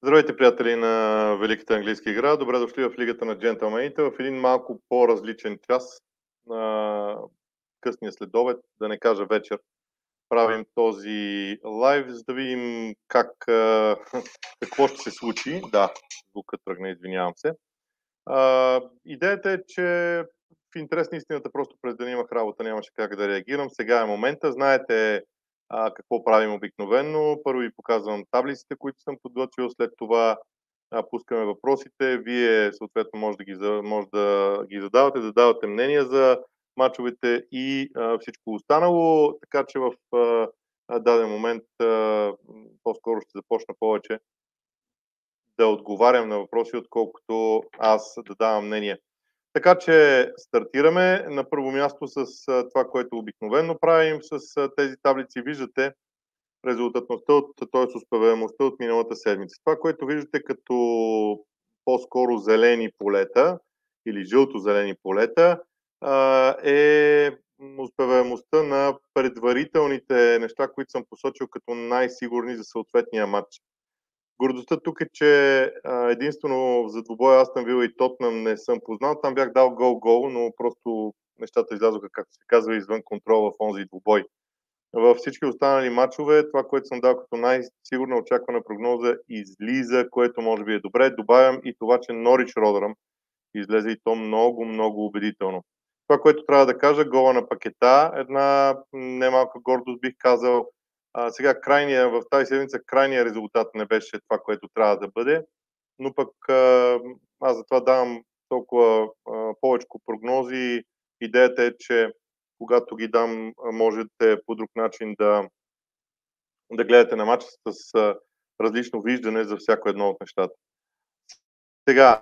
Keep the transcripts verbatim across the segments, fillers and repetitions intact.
Здравейте, приятели на Великата английска игра. Добре дошли в Лигата на джентълмените в един малко по-различен час на късния следобед, да не кажа вечер. Правим този лайв, за да видим как, какво ще се случи. Да, звукът тръгна, извинявам се. А, идеята е, че в интерес на истината просто през деня имах работа, нямаше как да реагирам. Сега е момента. Знаете а, какво правим обикновено. Първо ви показвам таблиците, които съм подготвил. След това а, пускаме въпросите. Вие съответно може да ги, може да ги задавате, да давате мнения за мачовете и а, всичко останало. Така че в а, даден момент а, по-скоро ще започна повече да отговарям на въпроси, отколкото аз да давам мнение. Така че стартираме на първо място с това, което обикновено правим с тези таблици. Виждате резултатността, т.е. успеваемостта от миналата седмица. Това, което виждате като по-скоро зелени полета или жълто-зелени полета, е успеваемостта на предварителните неща, които съм посочил като най-сигурни за съответния матч. Гордостта тук е, че единствено за двубоя Астън Вила и Тотнъм не съм познал. Там бях дал гол-гол, но просто нещата излязоха, както се казва, извън контрол в онзи двубой. Във всички останали матчове, това, което съм дал като най-сигурна очаквана прогноза, излиза, което може би е добре. Добавям и това, че Норич Родъръм излезе и то много, много убедително. Това, което трябва да кажа, гола на Пакета, една немалка гордост бих казал. А, сега крайния, в тази седмица крайния резултат не беше това, което трябва да бъде, но пък а, аз затова давам толкова а, повече прогнози. Идеята е, че когато ги дам, можете по друг начин да, да гледате на матча с а, различно виждане за всяко едно от нещата. Сега,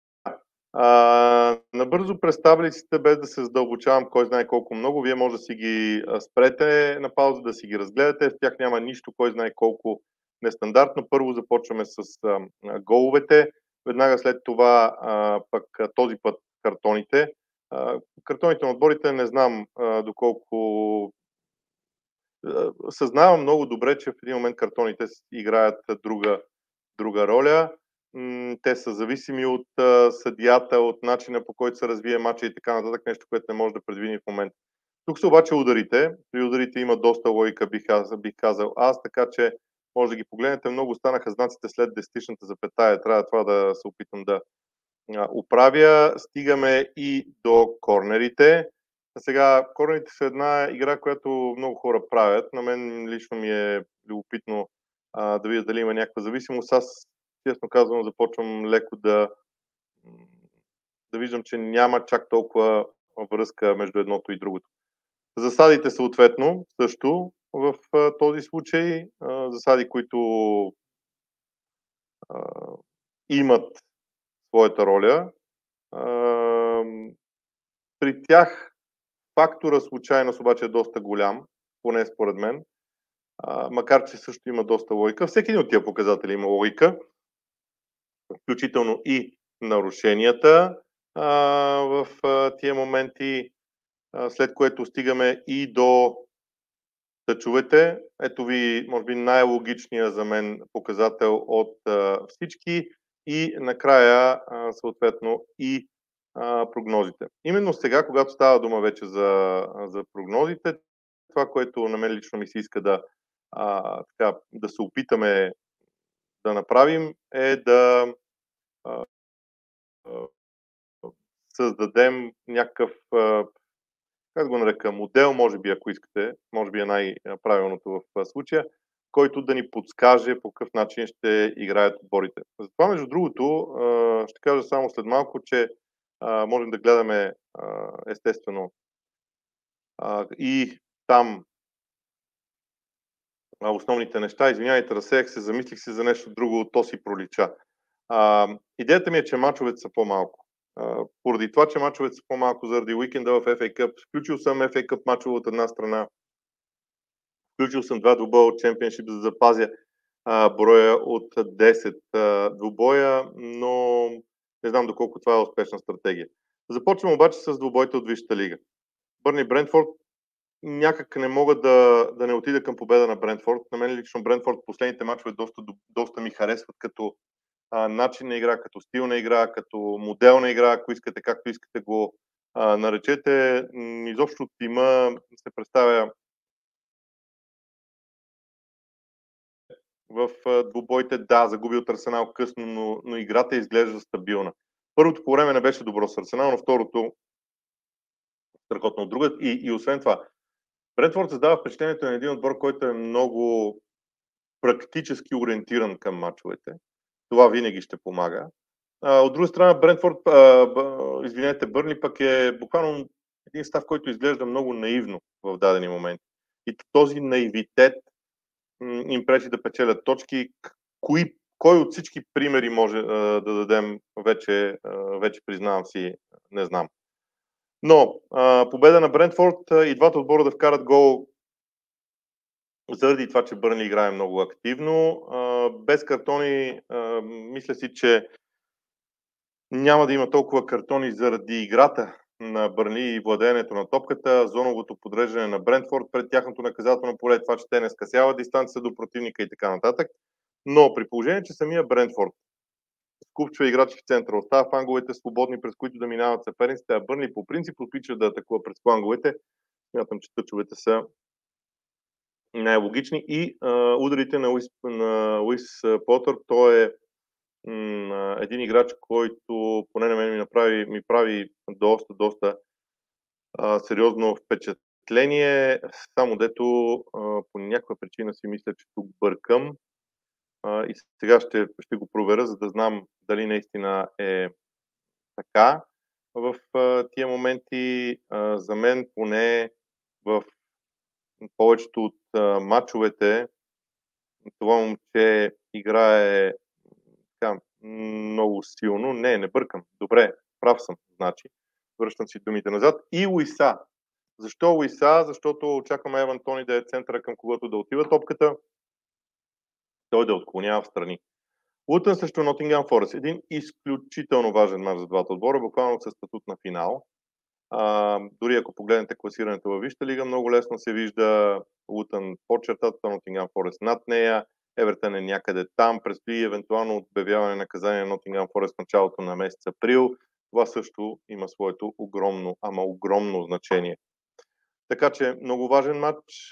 а, набързо през таблиците, без да се задълбочавам кой знае колко много, вие може да си ги спрете на пауза, да си ги разгледате. В тях няма нищо, кой знае колко нестандартно. Първо започваме с а, головете, веднага след това а, пък този път картоните. А, картоните на отборите не знам а, доколко... А, съзнавам много добре, че в един момент картоните играят друга, друга роля. Те са зависими от а, съдията, от начина по който се развие матча и така нататък, нещо, което не може да предвидим в момента. Тук са обаче ударите. При ударите има доста логика, бих, бих казал аз, така че може да ги погледнете. Много станаха знаците след десетичната запетая. Трябва това да се опитам да а, оправя. Стигаме и до корнерите. А сега, корнерите са една игра, която много хора правят. На мен лично ми е любопитно а, да видя дали има някаква зависимост. Аз честно казвам, започвам леко да, да виждам, че няма чак толкова връзка между едното и другото. Засадите съответно също в а, този случай. А, засади, които а, имат своята роля. А, при тях фактора случайност обаче е доста голям, поне според мен. А, макар че също има доста логика. Всеки един от тия показатели има логика, включително и нарушенията а, в а, тия моменти, а, след което стигаме и до тъчовете. Ето ви, може би, най-логичният за мен показател от а, всички и накрая, а, съответно, и а, прогнозите. Именно сега, когато става дума вече за, за прогнозите, това, което на мен лично ми се иска да, а, така, да се опитаме да направим, е да а, създадем някакъв, как го нарека, модел, може би, ако искате, може би е най-правилното в случая, който да ни подскаже по какъв начин ще играят отборите. Затова, между другото, ще кажа само след малко, че можем да гледаме естествено и там основните неща. Извинявайте, разсеях се, замислих се за нещо друго, то си пролича. Идеята ми е, че мачовете са по-малко. Uh, поради това, че мачовете са по-малко заради уикенда в Еф Ей Къп. Включил съм Еф Ей Къп мачове от една страна. Включил съм два двубоя от Чемпионшип, за да запазя uh, броя от десет uh, двубоя, но не знам доколко това е успешна стратегия. Започвам обаче с двубоите от Висшата лига. Бърни Брентфорд, някак не мога да, да не отида към победа на Брентфорд. На мен лично Брентфорд последните мачове доста, доста ми харесват като а, начин на игра, като стил на игра, като модел на игра, ако искате, както искате го а, наречете. Изобщо тима се представя в двубоите. Да, загуби от Арсенал късно, но, но играта изглежда стабилна. Първото по време не беше добро с Арсенал, но второто страхотно от друга. И, и освен това, Брентфорд създава впечатлението на един отбор, който е много практически ориентиран към мачовете. Това винаги ще помага. А, от друга страна, Брентфорд, а, б, извинете, Бърнли пък е буквално един став, който изглежда много наивно в дадени моменти. И този наивитет м, им пречи да печелят точки. Кои, кой от всички примери може а, да дадем, вече, а, вече признавам си, не знам. Но а, победа на Брентфорд и двата отбора да вкарат гол заради това, че Бърнли играе много активно. А, без картони, а, мисля си, че няма да има толкова картони заради играта на Бърнли и владеенето на топката, зоновото подреждане на Брентфорд пред тяхното наказателно поле, това, че те не скъсяват дистанция до противника и така нататък. Но при положение, че самия Брентфорд скупчва играчи в центъра, остава фланговете свободни, през които да минават съперниците, а Бърнли по принцип обича да атакува през фланговете, смятам, че тъчовете са най-логични и а, ударите на Уис, на Уис Потър. Той е м, един играч, който поне на мен ми, направи, ми прави доста, доста а, сериозно впечатление, само дето а, по някаква причина си мисля, че тук бъркам а, и сега ще, ще го проверя, за да знам дали наистина е така. В а, тия моменти а, за мен поне в повечето от а, матчовете това момче играе така, много силно. Не, не бъркам. Добре, прав съм, значи. Връщам си думите назад. И Уиса. Защо Уиса? Защото очакваме Еван Тони да е центъра, към когото да отива топката. Той да отклонява в страни. Лутън срещу Нотингъм Форест. Един изключително важен мач за двата отбора, буквално със статут на финал. А, дори ако погледнете класирането във Висшата лига, много лесно се вижда Лутън под чертата, Нотингъм Форест над нея, Евертън е някъде там, предстои евентуално отбявяване на наказание на Нотингъм Форест в началото на месец април. Това също има своето огромно, ама огромно значение. Така че много важен матч.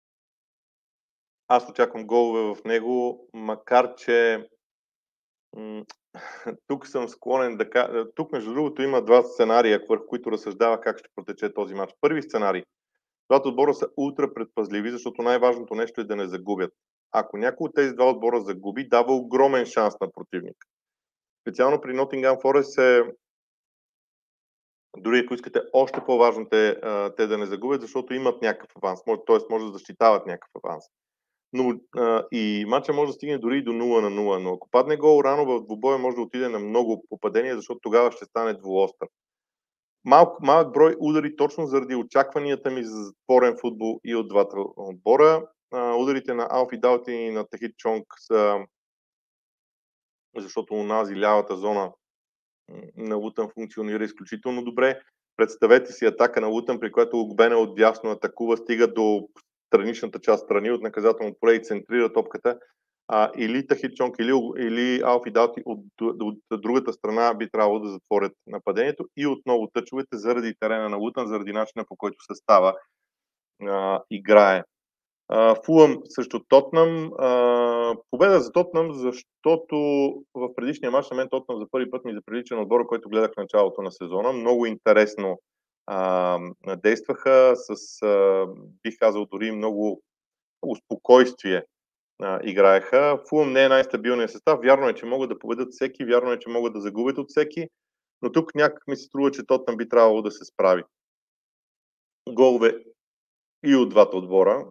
Аз очаквам голове в него, макар че м- тук съм склонен да кажа. Тук, между другото, има два сценария, върху които разсъждава как ще протече този матч. Първи сценарий. Двата отбора са ултра предпазливи, защото най-важното нещо е да не загубят. Ако някой от тези два отбора загуби, дава огромен шанс на противник. Специално при Nottingham Forest е, дори ако искате, още по-важно те, те да не загубят, защото имат някакъв аванс, т.е. може да защитават някакъв аванс. Но а, и матча може да стигне дори и до нула на нула, но ако падне гол рано в двубоя, може да отиде на много попадения, защото тогава ще стане двуостър. Малък, малък брой удари точно заради очакванията ми за затворен футбол и от двата отбора. А, ударите на Алфи Даути и на Тахит Чонг са, защото унази лявата зона на Лутън функционира изключително добре. Представете си атака на Лутън, при която Огбена отдясно атакува, стига до страничната част страни от наказателно поле и центрира топката. А, или Тахит Чонг, или, или Алфи Даути от, от, от другата страна би трябвало да затворят нападението и отново тъчовете заради терена на Лутън, заради начина, по който състава а, играе. Фулъм срещу Тотнам. А, победа за Тотнам, защото в предишния мач на мен Тотнам за първи път ми заприлича на отбора, който гледах в началото на сезона. Много интересно а, действаха с, а, бих казал, дори много успокойствие а, играеха. Фулъм не е най-стабилният състав. Вярно е, че могат да победят всеки, вярно е, че могат да загубят от всеки, но тук някак ми се струва, че Тотнам би трябвало да се справи. Голове и от двата отбора.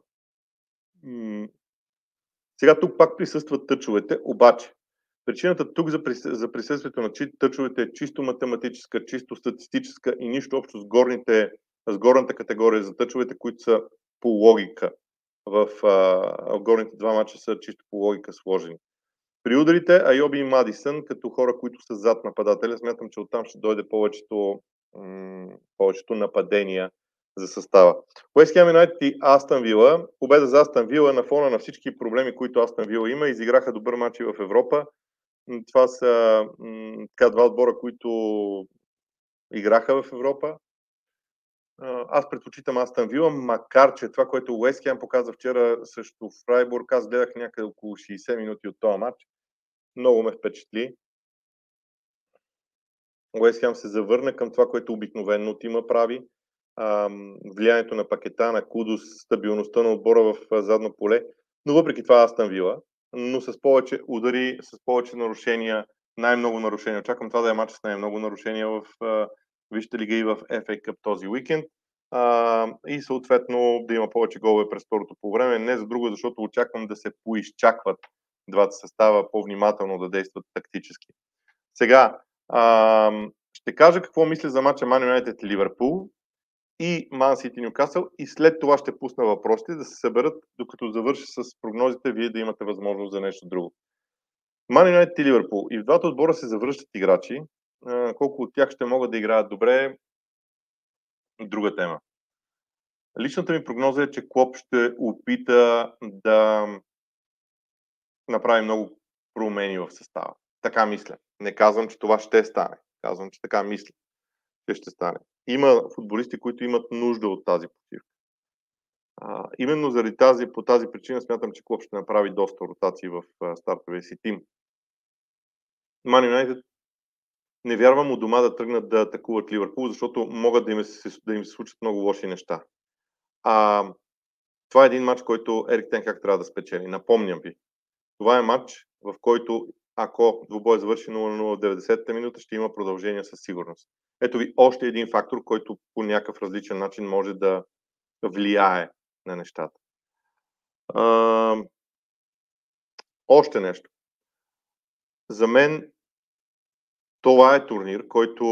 Сега тук пак присъстват тъчовете, обаче причината тук за, прис... за присъствието на тъчовете е чисто математическа, чисто статистическа и нищо общо с, горните, с горната категория за тъчовете, които са по логика. В, а, в горните два мача са чисто по логика сложени. При ударите Айоби и Мадисън, като хора, които са зад нападателя, смятам, че оттам ще дойде повечето, м- повечето нападения за състава. Уест Хем Юнайтед и Астън Вила. Победа за Астън Вила на фона на всички проблеми, които Астън Вила има. Изиграха добър матч и в Европа. Това са м, така, два отбора, които играха в Европа. Аз предпочитам Астън Вила, макар че това, което Уест Хем показа вчера срещу Фрайбург, аз гледах някъде около шейсет минути от този матч. Много ме впечатли. Уест Хем се завърна към това, което обикновено Тима прави. Ам, влиянието на Пакета, на Кудус, стабилността на отбора в задно поле. Но въпреки това Астън Вила, но с повече удари, с повече нарушения, най-много нарушения. Очаквам това да е матч с най-много нарушения в uh, Висшата лига и в Еф Ей Къп този уикенд. Uh, и съответно да има повече голове през второто по време. Не за друго, защото очаквам да се поизчакват двата състава, по-внимателно да действат тактически. Сега, uh, ще кажа какво мисля за матча Ман Юнайтед и Ливърпул и Ман Сити Нюкасъл и след това ще пусна въпросите да се съберат, докато завърши с прогнозите, вие да имате възможност за нещо друго. Ман Юнайтед и Ливърпул. И в двата отбора се завръщат играчи. Колко от тях ще могат да играят добре, друга тема. Личната ми прогноза е, че Клоп ще опита да направи много промени в състава. Така мисля. Не казвам, че това ще стане. Казвам, че така мисля, че ще стане. Има футболисти, които имат нужда от тази почивка. А, именно заради тази, по тази причина смятам, че Клоп ще направи доста ротации в а, стартовия си тим. Ман Юнайтед не вярвам у дома да тръгнат да атакуват Ливърпул, защото могат да им се, да им се случат много лоши неща. А, това е един матч, който Ерик Тен Хаг трябва да спечели. Напомням ви. Това е матч, в който ако двубой завърши нула на нула в деветдесетата минута, ще има продължение със сигурност. Ето ви още един фактор, който по някакъв различен начин може да влияе на нещата. А, още нещо. За мен това е турнир, който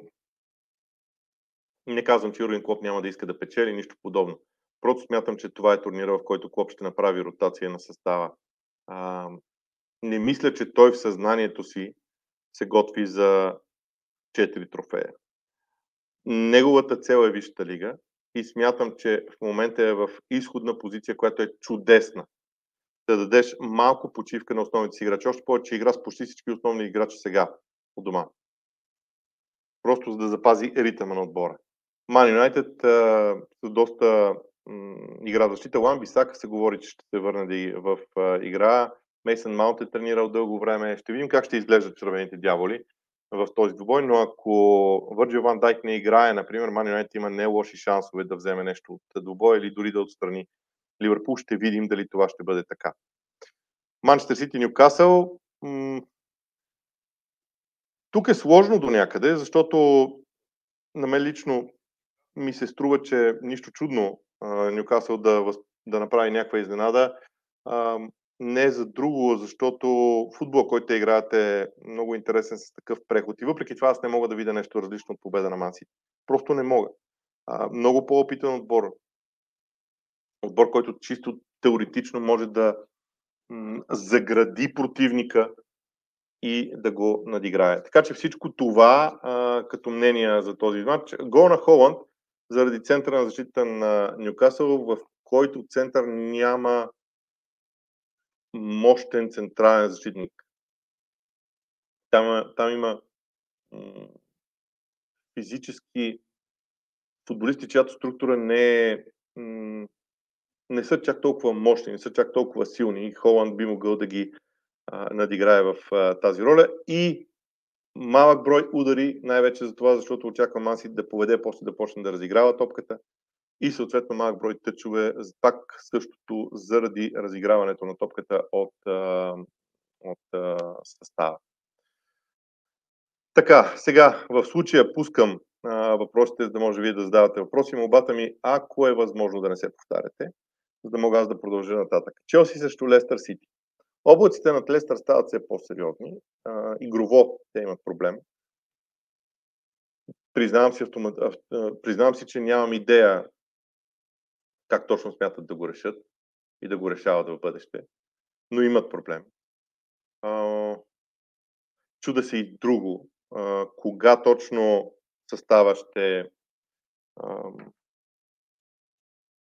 не казвам, че Юрген Клоп няма да иска да печели, нищо подобно. Просто смятам, че това е турнира, в който Клоп ще направи ротация на състава. А, не мисля, че той в съзнанието си се готви за четири трофея. Неговата цел е Висшата лига и смятам, че в момента е в изходна позиция, която е чудесна. Да дадеш малко почивка на основните си играчи. Още повече игра с почти всички основни играчи сега у дома. Просто за да запази ритъма на отбора. Ман Юнайтед с доста м, игра защита. Лан Бисака се говори, че ще се върне да в а, игра. Мейсън Маунт е тренирал дълго време. Ще видим как ще изглеждат червените дяволи в този двубой, но ако Върджил Ван Дайк не играе, например, Ман Юнайтед има не лоши шансове да вземе нещо от двубой или дори да отстрани Ливърпул. Ще видим дали това ще бъде така. Манчестър Сити Нюкасъл. М- тук е сложно до някъде, защото на мен лично ми се струва, че нищо чудно Нюкасъл да, да направи някаква изненада. А, не за друго, защото футбол, който играят е много интересен с такъв преход. И въпреки това аз не мога да видя нещо различно от победа на Ман Сити. Просто не мога. А, много по-опитен отбор. Отбор, който чисто теоретично може да м- загради противника и да го надиграе. Така че всичко това а, като мнение за този матч. Гол на Холанд заради центъра на защита на Нюкасъл, в който център няма мощен централен защитник. Там, там има м- физически футболисти, чиято структура не е м- не са чак толкова мощни, не са чак толкова силни. Холанд би могъл да ги а, надиграе в а, тази роля и малък брой удари, най-вече за това, защото очаква Ман Сити да поведе, после да почне да разиграва топката и съответно малък брой тъчове, пак същото заради разиграването на топката от, от състава. Така, сега в случая пускам а, въпросите, за да може вие да задавате въпроси. Молбата ми, ако е възможно да не се повтаряте, за да мога аз да продължа нататък. Челси срещу Лестър Сити. Облаците над Лестър стават все по-сериозни. А, игрово те имат проблем. Признавам си, автомат... Признавам си, че нямам идея как точно смятат да го решат и да го решават в бъдеще, но имат проблем. А, чуда се и друго. А, кога точно състава ще, а,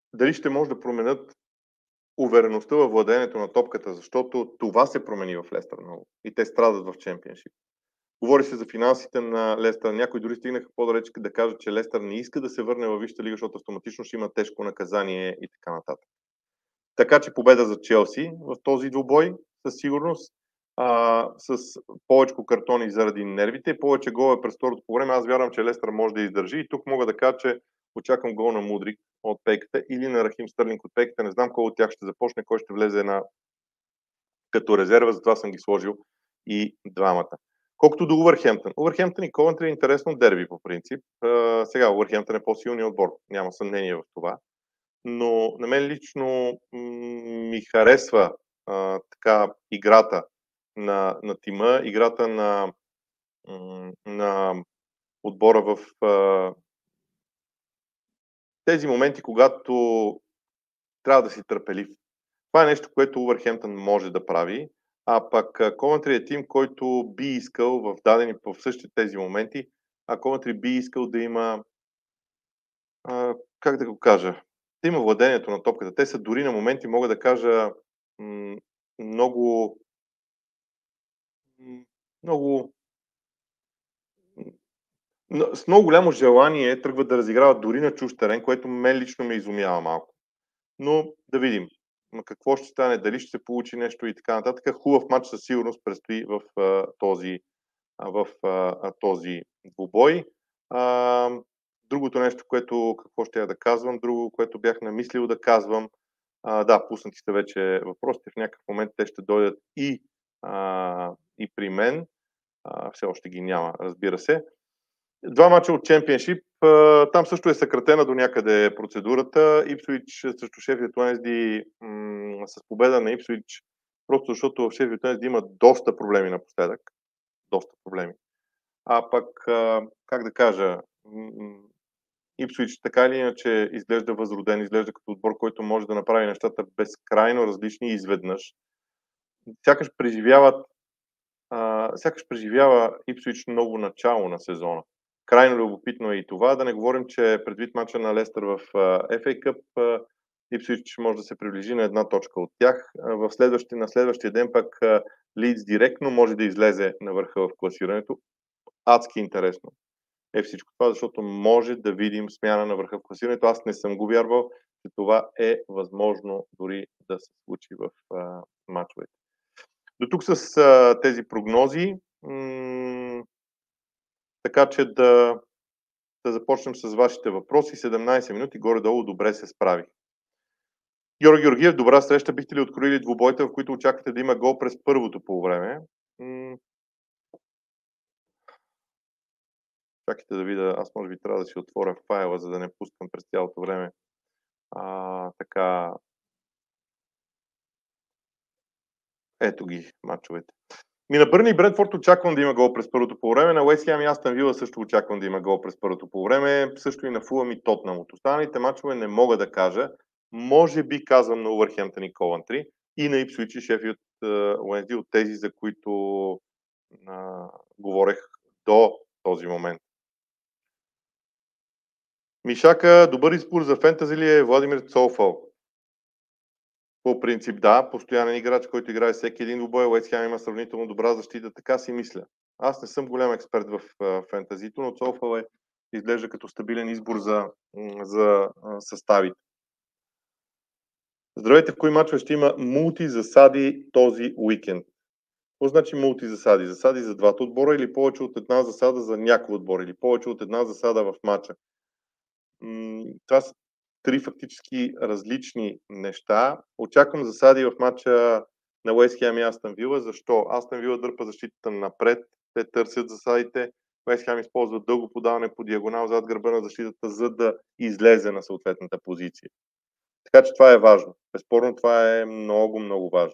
дали ще може да променят увереността във владението на топката, защото това се промени в Лестър много и те страдат в Чемпионшип. Говори се за финансите на Лестър. Някои дори стигнаха по-далеч да кажат, че Лестър не иска да се върне във Висшата лига, защото автоматично ще има тежко наказание и така нататък. Така че победа за Челси в този двубой със сигурност, а, с повече картони заради нервите, повече голове през второто по време. Аз вярвам, че Лестър може да издържи и тук мога да кажа, че очаквам гол на Мудрик от пейката или на Рахим Стърлинг от пейката. Не знам кой от тях ще започне, кой ще влезе на като резерва, затова съм ги сложил и двамата. Колкото до Увърхемптън. Увърхемптън и Ковентри е интересно дерби по принцип. А, сега Увърхемптън е по-силният отбор, няма съмнение в това. Но на мен лично м- ми харесва а, така играта на, на тима, играта на, м- на отбора в а, тези моменти, когато трябва да си търпелив. Това е нещо, което Увърхемптън може да прави, а пък Ковентри е тим, който би искал в дадени в същите тези моменти, а Ковентри би искал да има, а, как да го кажа, да има владението на топката. Те са дори на моменти, мога да кажа, м- много м- много м- с много голямо желание тръгват да разиграват дори на чужд терен, което мен лично ме изумява малко. Но да видим какво ще стане, дали ще се получи нещо и така нататък. Хубав матч със сигурност предстои в а, този, а, в а, този двубой. А, другото нещо, което какво ще я да казвам, друго, което бях намислил да казвам, а, да, пуснати сте вече въпросите, в някакъв момент те ще дойдат и, а, и при мен. А, все още ги няма, разбира се. Два мача от Чемпионшип. Там също е съкратена до някъде процедурата. Ипсуич срещу Шеффилд Уенсди м- с победа на Ипсуич, просто защото в Шеффилд Уенсди има доста проблеми напоследък. Доста проблеми. А пък, как да кажа, Ипсуич така или иначе изглежда възроден, изглежда като отбор, който може да направи нещата безкрайно различни изведнъж. Сякаш преживяват а, сякаш преживява Ипсуич ново начало на сезона. Крайно любопитно е и това. Да не говорим, че предвид мача на Лестър в Еф Ей Къп, Ипсуич може да се приближи на една точка от тях. В следващия, на следващия ден пък Лидс директно може да излезе на върха в класирането. Адски интересно е всичко това, защото може да видим смяна на върха в класирането. Аз не съм го вярвал, че това е възможно дори да се случи в а, мачовете. До тук с а, тези прогнози, м- така че да, да започнем с вашите въпроси. седемнайсет минути, горе-долу добре се справих. Георги Георгиев, добра среща. Бихте ли откроили двубойта, в които очаквате да има гол през първото полувреме? М- Чакайте да видя, аз може би трябва да си отворя файла, за да не пускам през цялото време. А, така. Ето ги мачовете. Ми на Бърни и Бредфорд очаквам да има гол през първото полувреме. На Уест Хем и Астън Вила също очаквам да има гол през първото полувреме. Също и на Фулъм и Тотнъм. От останалите мачове не мога да кажа. Може би казвам на Увърхемптън и Ковентри и на Ипсуич и Шефилд Уенсди от тези, за които а, говорех до този момент. Мишака, добър избор за фентази ли е Владимир Цолфал? По принцип да, постоянен играч, който играе всеки един двубой. Уест Хем има сравнително добра защита, така си мисля. Аз не съм голям експерт в а, фентазито, но Цолфал е изглежда като стабилен избор за, за а, съставите. Здравейте, в кои мачове ще има мулти засади този уикенд? Какво значи мулти засади? Засади за двата отбора или повече от една засада за някой отбор? Или повече от една засада в мача? М- това са три фактически различни неща. Очаквам засади в матча на Уест Хем и Астън Вила. Защо? Астън Вила дърпа защитата напред, те търсят засадите. Уест Хем използва дълго подаване по диагонал зад гърба на защитата, за да излезе на съответната позиция. Така че това е важно. Безспорно това е много, много важно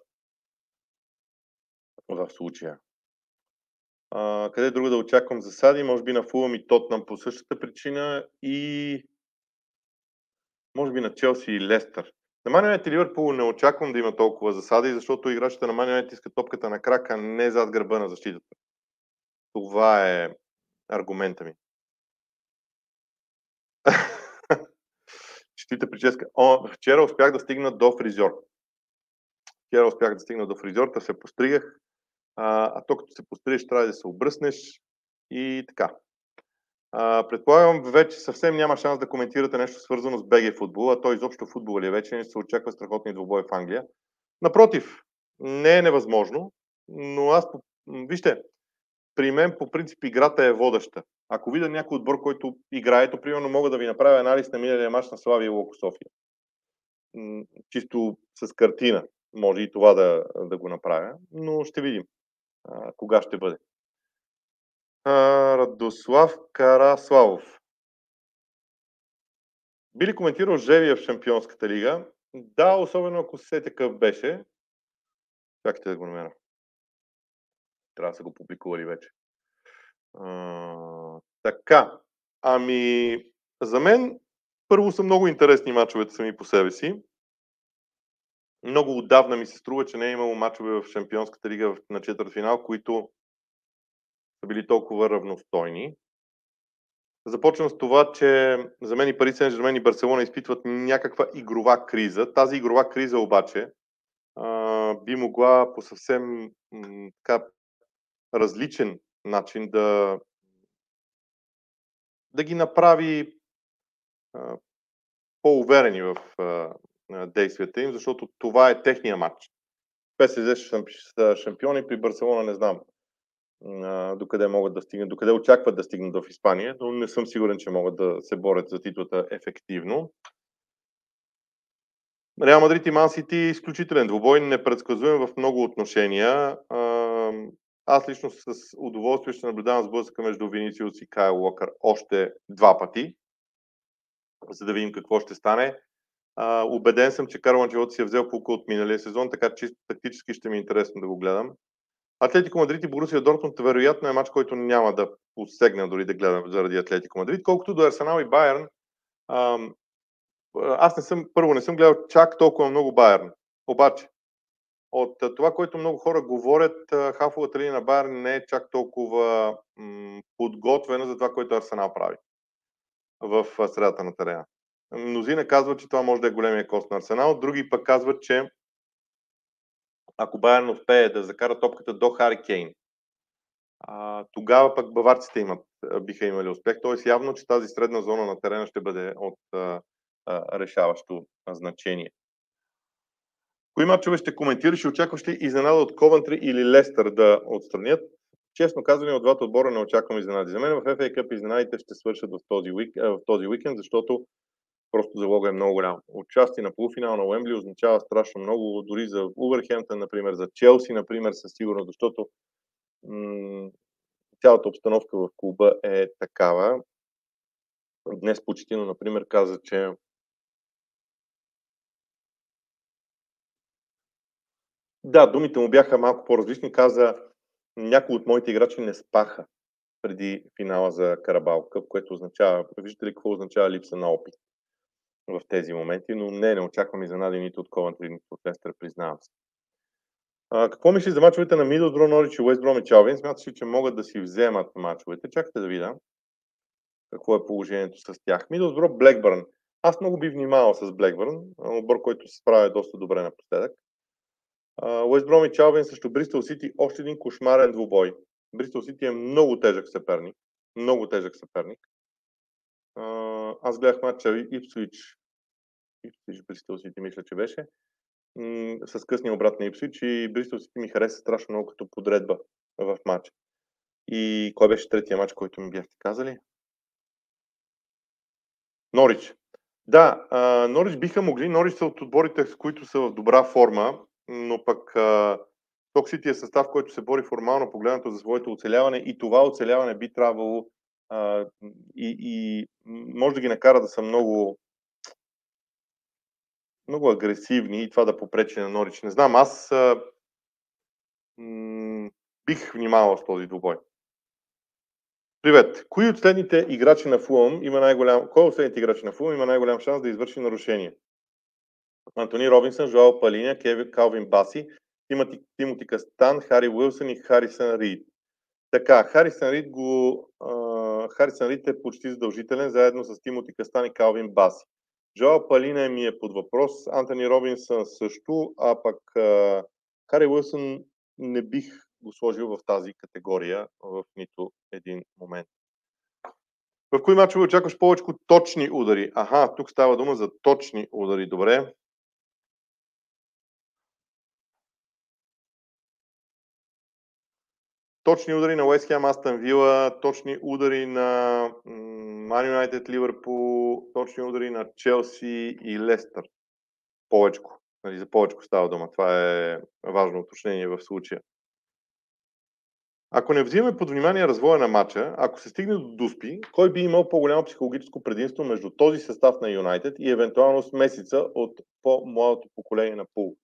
в случая. А, къде друго да очаквам засади? Може би на Фулъм и Тотнъм по същата причина и може би на Челси и Лестър. На Ман Юнайтед и Ливърпул не очаквам да има толкова засади, защото играчите на Ман Юнайтед искат топката на крака, не зад гърба на защитата. Това е аргумента ми. честита прическа. О, вчера успях да стигна до фризьор. Вчера успях да стигна до фризьор, да се постригах, а, а то като се постригаш трябва да се обръснеш и така. А, предполагам, вече съвсем няма шанс да коментирате нещо свързано с БГ футбол, а то изобщо футбол ли вече не се очаква страхотни двубой в Англия. Напротив, не е невъзможно, но аз, вижте, при мен по принцип играта е водеща. Ако видя някой отбор, който играе, то примерно мога да ви направя анализ на миналия мач на Славия и Локо София. Чисто с картина. Може и това да, да го направя, но ще видим а, кога ще бъде. А, Радослав Караславов. Би ли коментирал Жевия в Шампионската лига? Да, особено ако се сетя какъв беше. Чакайте да го намеря. Трябва да са го публикували вече. А, така. Ами, за мен първо са много интересни мачовете сами по себе си. Много отдавна ми се струва, че не е имало мачове в Шампионската лига на четвъртфинал, които са били толкова равностойни. Започвам с това, че за мен и Пари Сен-Жермен и Барселона изпитват някаква игрова криза. Тази игрова криза обаче а, би могла по съвсем м, така, различен начин да, да ги направи а, по-уверени в а, действията им, защото това е техния матч. ПСЖ са шампиони, при Барселона не знам а, докъде могат да стигнат, докъде очакват да стигнат в Испания, но не съм сигурен, че могат да се борят за титлата ефективно. Реал Мадрид и Ман Сити е изключителен двубой, непредсказуем в много отношения. Аз лично с удоволствие ще наблюдавам сблъсъка между Винициус и Кайл Уокър още два пъти, за да видим какво ще стане. Убеден съм, че Карло Анчелоти си е взел пулка от миналия сезон, така чисто тактически ще ми е интересно да го гледам. Атлетико Мадрид и Борусия Дортмунд вероятно е мач, който няма да посегна дори да гледам заради Атлетико Мадрид. Колкото до Арсенал и Байерн, аз не съм, първо не съм гледал чак толкова много Байерн. Обаче, от това, което много хора говорят, хафовата линия на Байерн не е чак толкова м- подготвена за това, което Арсенал прави в средата на терена. Мнозина казват, че това може да е големия кост на Арсенал, други пък казват, че ако Байерн успее да закара топката до Хари Кейн, а, тогава пък баварците имат, биха имали успех. Тоест явно, че тази средна зона на терена ще бъде от а, а, решаващо значение. Кои мачове ще коментираш и очакваш ли изненада от Ковентри или Лестър да отстранят? Честно казано, от двата отбора не очаквам изненади. За мен в Еф Ей Къп изненадите ще свършат в този, уик, в този уикенд, защото просто залога е много голям. Участие на полуфинал на Уембли означава страшно много, дори за Увърхемптън, например, за Челси, например, със сигурност, защото м- цялата обстановка в клуба е такава. Днес Почетино, например, каза, че да, думите му бяха малко по-различни. Каза, някои от моите играчи не спаха преди финала за Карабал Къп, което означава, виждате ли какво означава липса на опит в тези моменти, но не, не очаквам изненади нито от Ковентри, нито от Лестър, признавам се. А, какво мислиш за мачовете на Мидълсбро, Норвич и Уест Бромич Албион? Смяташ ли, че могат да си вземат мачовете? Чакайте да видя какво е положението с тях. Мидълсбро, Блекбърн. Аз много би внимавал с Блекбърн, отбор, който се справя доста добре напоследък. Уест Бромич Албион срещу Бристъл Сити, още един кошмарен двубой. Бристъл Сити е много тежък съперник. Много тежък съперник. Аз гледах матча Ипсвич. Ипсвич Бристъл Сити, мисля, че беше. С късния обрат на Ипсвич и Бристъл Сити ми хареса страшно много като подредба в матча. И кой беше третия матч, който ми бяхте казали? Норич. Да, Норич биха могли. Норич са от отборите, с които са в добра форма, но пък Сток Сити е състав, който се бори формално погледнато за своето оцеляване и това оцеляване би трябвало а, и, и може да ги накара да са много много агресивни и това да попречи на Норич. Не знам, аз а, м- бих внимавал с този двубой. Привет! Кои от следните играчи на Фулъм има най-голям... Кой от следните играчи на Фулъм има най-голям шанс да извърши нарушение? Антони Робинсън, Жоал Палиня, Кевин Калвин Баси, Тимоти, Тимоти Кастан, Хари Уилсън и Харисън Рид. Така, Харисън Рид го... А, Харисън Рид е почти задължителен, заедно с Тимоти Кастан и Калвин Баси. Жоао Палина ми е под въпрос, Антони Робинсън също, а пък а, Хари Уилсън не бих го сложил в тази категория в нито един момент. В кои мачове очакваш повече точни удари? Аха, тук става дума за точни удари, добре. Точни удари на Уест Хем, Астън Вила, точни удари на Ман Юнайтед, Ливърпул, точни удари на Челси и Лестър. Повечко. Нали, за повечко става дума. Това е важно уточнение в случая. Ако не взимаме под внимание развоя на матча, ако се стигне до дуспи, кой би имал по-голямо психологическо предимство между този състав на Юнайтед и евентуално смесица от по-младото поколение на Пул?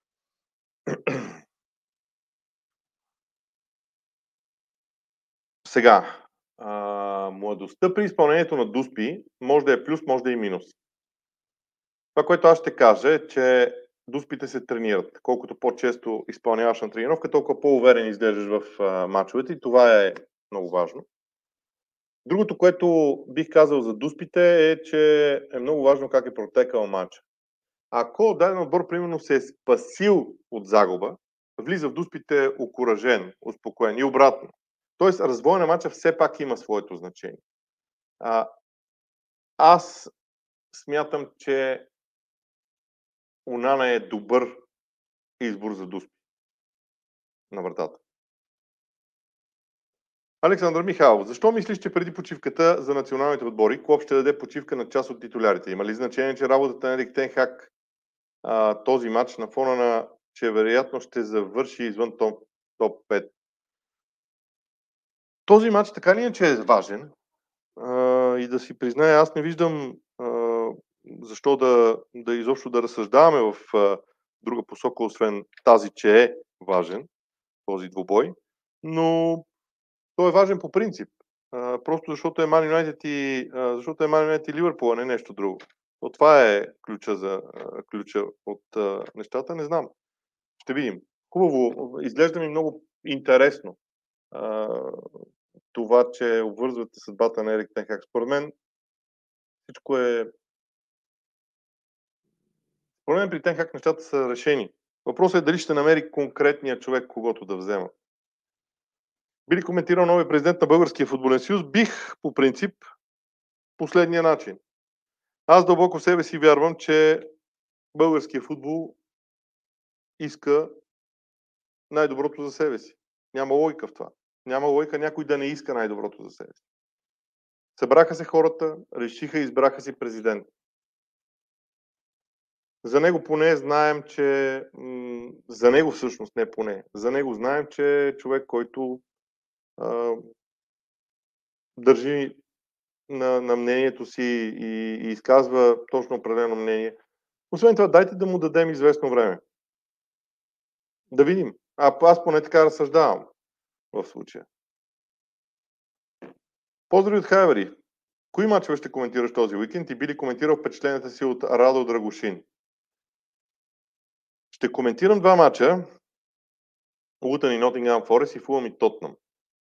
Сега, а, младостта при изпълнението на дуспи може да е плюс, може да е минус. Това, което аз ще кажа е, че дуспите се тренират. Колкото по-често изпълняваш на тренировка, толкова по-уверен изглеждаш в а, мачовете и това е много важно. Другото, което бих казал за дуспите е, че е много важно как е протекал матча. Ако даден отбор, примерно, се е спасил от загуба, влиза в дуспите окуражен, успокоен и обратно. Тоест, развой на матча все пак има своето значение. А, аз смятам, че Онана е добър избор за дуспи на вратата. Александър Михайлов, защо мислиш, че преди почивката за националните отбори Клоп ще даде почивка на част от титулярите? Има ли значение, че работата на Ерик тен Хаг а, този матч на фона на, че вероятно ще завърши извън топ, топ пет? Този матч така ли е, че е важен а, и да си призная, аз не виждам а, защо да, да изобщо да разсъждаваме в а, друга посока, освен тази, че е важен този двубой, но той е важен по принцип. А, просто защото е Ман Юнайтед и, а, защото е Ман Юнайтед и Ливърпул, а не нещо друго. Но това е ключа, за, а, ключа от а, нещата. Не знам. Ще видим. Хубаво. Изглежда ми много интересно а, това, че обвързвате съдбата на Ерик тен Хаг. Според мен всичко е... Според мен при тен Хаг нещата са решени. Въпросът е дали ще намери конкретния човек, когото да взема. Би ли коментирал новия президент на Българския футболен съюз? Бих, по принцип, последния начин. Аз дълбоко в себе си вярвам, че българския футбол иска най-доброто за себе си. Няма логика в това. Няма логика някой да не иска най-доброто за себе си. Събраха се хората, решиха и избраха си президент. За него поне знаем, че... М- за него всъщност не поне. За него знаем, че е човек, който а, държи на, на мнението си и, и изказва точно определено мнение. Освен това, дайте да му дадем известно време. Да видим. А аз поне така разсъждавам в случая. Поздрави от Хайвери. Кои мачове ще коментираш този уикенд и би ли коментирал впечатленията си от Радо Драгушин? Ще коментирам два мача. Лутън и Нотингъм Форест и Фулъм и Тотнъм.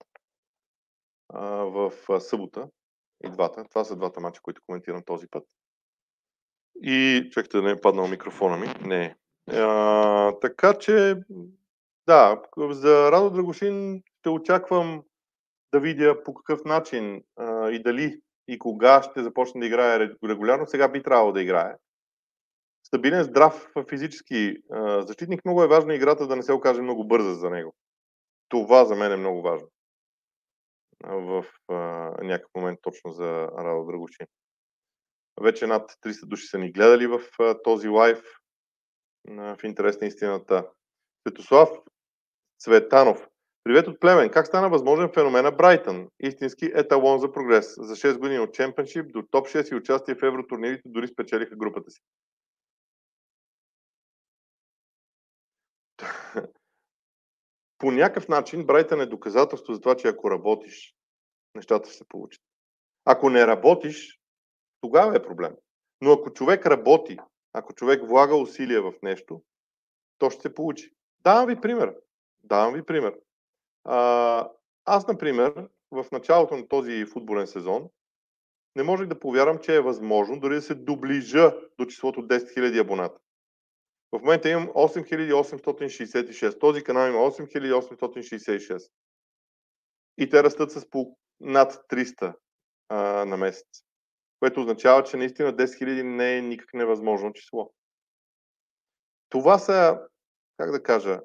В събота. И двата. Това са двата мача, които коментирам този път. И чакайте да не е паднал микрофона ми. Не. А, така че, да, за Радо Драгушин ще очаквам да видя по какъв начин а, и дали и кога ще започне да играе регулярно. Сега би трябвало да играе. Стабилен, здрав физически а, защитник. Много е важно играта да не се окаже много бърза за него. Това за мен е много важно. В а, някакъв момент точно за Радо Драгушин. Вече над триста души са ни гледали в а, този лайв. А, в интерес на истината. Светослав Цветанов. Привет от Племен. Как стана възможен феномена Брайтън? Истински еталон за прогрес. За шест години от чемпионшип до топ шест и участие в евротурнирите дори спечелиха групата си. По някакъв начин Брайтън е доказателство за това, че ако работиш, нещата ще се получат. Ако не работиш, тогава е проблем. Но ако човек работи, ако човек влага усилия в нещо, то ще се получи. Давам ви пример. Давам ви пример. А, аз, например, в началото на този футболен сезон не можех да повярвам, че е възможно дори да се доближа до числото десет хиляди абоната. В момента имам осем хиляди осемстотин шейсет и шест. Този канал има осем хиляди осемстотин шейсет и шест. И те растат с по над триста а, на месец. Което означава, че наистина десет хиляди не е никак невъзможно число. Това са, как да кажа,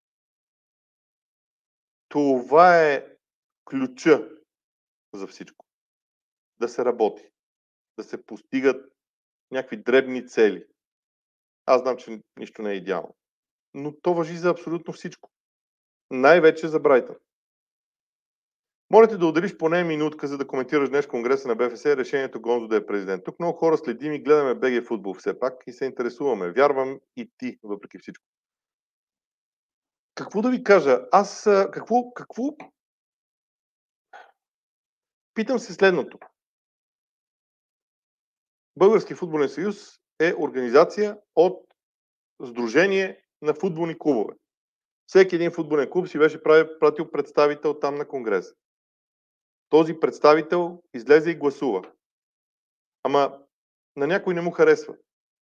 това е ключа за всичко. Да се работи. Да се постигат някакви дребни цели. Аз знам, че нищо не е идеално. Но то важи за абсолютно всичко. Най-вече за Брайтън. Моля те да отделиш поне минутка, за да коментираш днес конгреса на БФС и решението Гонзо да е президент. Тук много хора следим и гледаме БГ футбол все пак и се интересуваме. Вярвам и ти, въпреки всичко. Какво да ви кажа? Аз какво, какво... Питам се следното. Български футболен съюз е организация от сдружение на футболни клубове. Всеки един футболен клуб си беше пратил представител там на конгреса. Този представител излезе и гласува. Ама на някой не му харесва.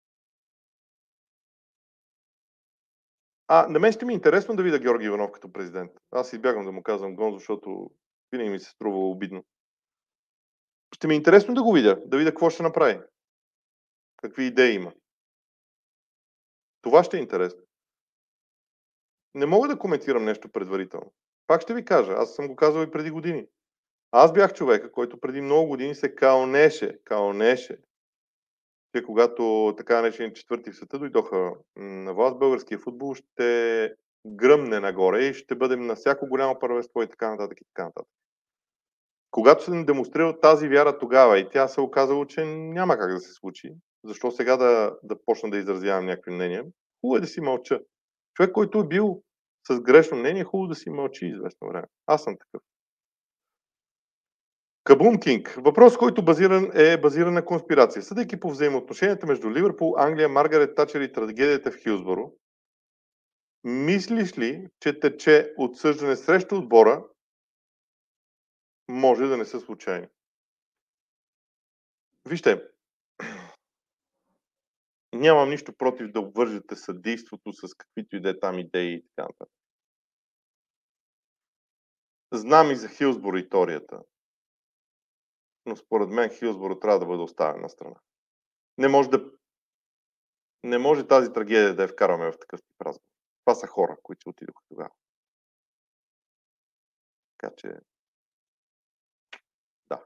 А на мен ще ми е интересно да видя Георги Иванов като президент. Аз избягам да му казвам Гонзо, защото винаги ми се струва обидно. Ще ми е интересно да го видя, да видя какво ще направи. Какви идеи има. Това ще е интересно. Не мога да коментирам нещо предварително. Пак ще ви кажа, аз съм го казал и преди години. Аз бях човека, който преди много години се каонеше, каонеше, че когато така наречени четвърти в света дойдоха на власт, българския футбол ще гръмне нагоре и ще бъдем на всяко голямо първенство и така нататък и така нататък. Когато съм демонстрирал тази вяра тогава и тя се оказало, че няма как да се случи, защо сега да, да почна да изразявам някакви мнения, хубаво е да си мълча. Човек, който е бил с грешно мнение, хубаво да си мълчи известно време. Аз съм такъв. Кабум Кинг. Въпрос, който базиран, е базиран на конспирация. Съдейки по взаимоотношенията между Ливърпул, Англия, Маргарет Тачер и трагедията в Хилсборо, мислиш ли, че тече отсъждане срещу отбора може да не са случайни? Вижте, нямам нищо против да обвържете съдейството с каквито и да е там идеи и така нататък. Знам и за Хилсборо историята, но според мен Хилсборо трябва да бъде оставен на страна. Не може да не може тази трагедия да я вкараме в такъв тип разговор. Това са хора, които отидоха тогава. Така че, да.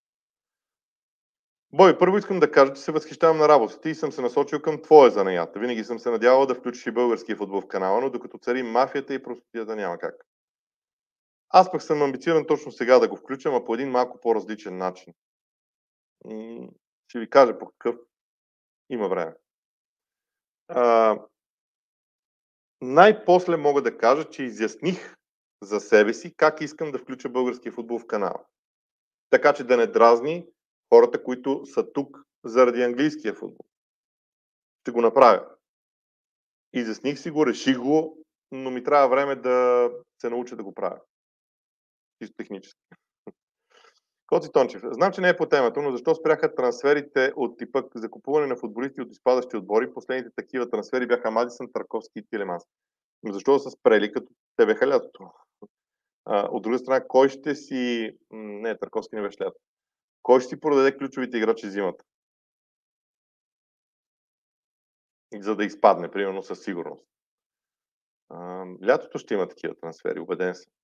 Бой, първо искам да кажа, че се възхищавам на работата и съм се насочил към твоя занаят. Винаги съм се надявал да включиш и българския футбол в канала, но докато цари мафията и простотията няма как. Аз пък съм амбициран точно сега да го включам, а по един малко по-различен начин. М- ще ви кажа по какъв. Има време. А, най-после мога да кажа, че изясних за себе си как искам да включа българския футбол в канала. Така че да не дразни хората, които са тук заради английския футбол. Ще го направя. Изясних си го, реших го, но ми трябва време да се науча да го правя. Чисто технически. Коци Тончев. Знам, че не е по темата, но защо спряха трансферите от типа за купуване на футболисти от изпадащи отбори? Последните такива трансфери бяха Мадисън, Тарковски и Тилеманс. Но защо са спрели, като те бяха лятото? А, от друга страна, кой ще си... Не, Тарковски не беше лято. Кой ще си продаде ключовите играчи зимата? За да изпадне, примерно, със сигурност. А, лятото ще има такива трансфери, убеден съм.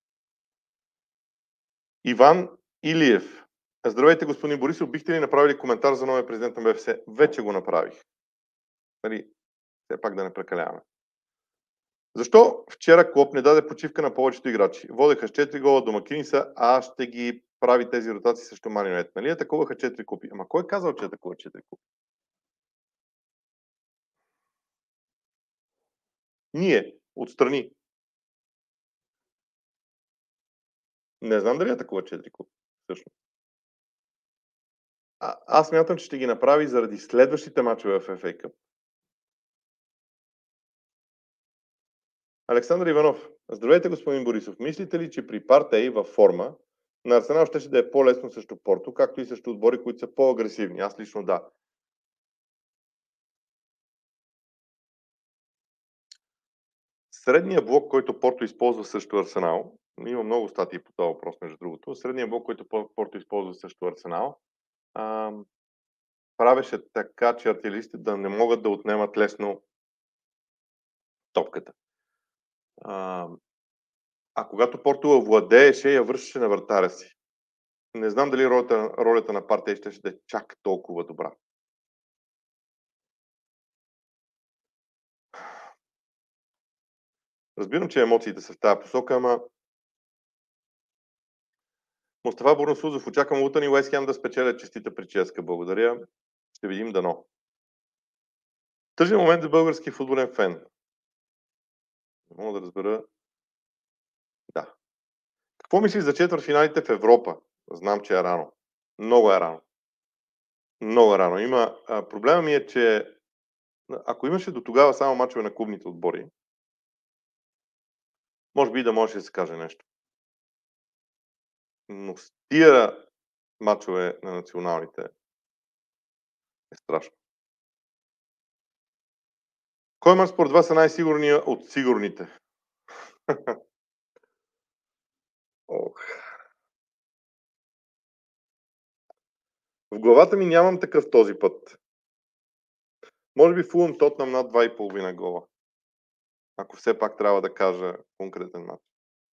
Иван Илиев. Здравейте, господин Борисов. Бихте ли направили коментар за новия президент на БФС? Вече го направих. Нали, все пак да не прекаляваме. Защо вчера Клоп не даде почивка на повечето играчи? Водеха с четири гола, домакини са, а ще ги прави тези ротации срещу Man United. Нали атакуваха четири купи? Ама кой е казал, че атакува четири купи? Ние, отстрани. Не знам дали атакува четири купи. Всъщност. А, аз смятам, че ще ги направи заради следващите мачове в Еф Ей Къп. Александър Иванов. Здравейте, господин Борисов. Мислите ли, че при Партей във форма На Арсенал ще, ще да е по-лесно срещу Порто, както и срещу отбори, които са по-агресивни. Аз лично да. Средният блок, който Порто използва срещу Арсенал, има много статии по този въпрос, между другото, средният блок, който Порто използва срещу Арсенал, а, правеше така, че артилеристите да не могат да отнемат лесно топката. А, а когато Порто я владееше, я връщаше на вратаря си. Не знам дали ролята, ролята на Партей ще да е чак толкова добра. Разбирам, че емоциите са в тази посока, ама Мустафа Бурнасузов, очаквам Лутън и Уест Хем да спечелят честита прическа. Благодаря. Ще видим дано. Тъжен момент за български футболен фен. Не мога да разбера. Да. Какво мислиш за четвъртфиналите в Европа? Знам, че е рано. Много е рано. Много е рано. Има, а, проблема ми е, че ако имаше до тогава само мачове на клубните отбори, може би да може да се каже нещо. Но с тия мачове на националните е страшно. Кой мач според вас е най-сигурния от сигурните? Ох. В главата ми нямам такъв този път. Може би Фулъм Тотнъм над два и половина гола. Ако все пак трябва да кажа конкретен мач.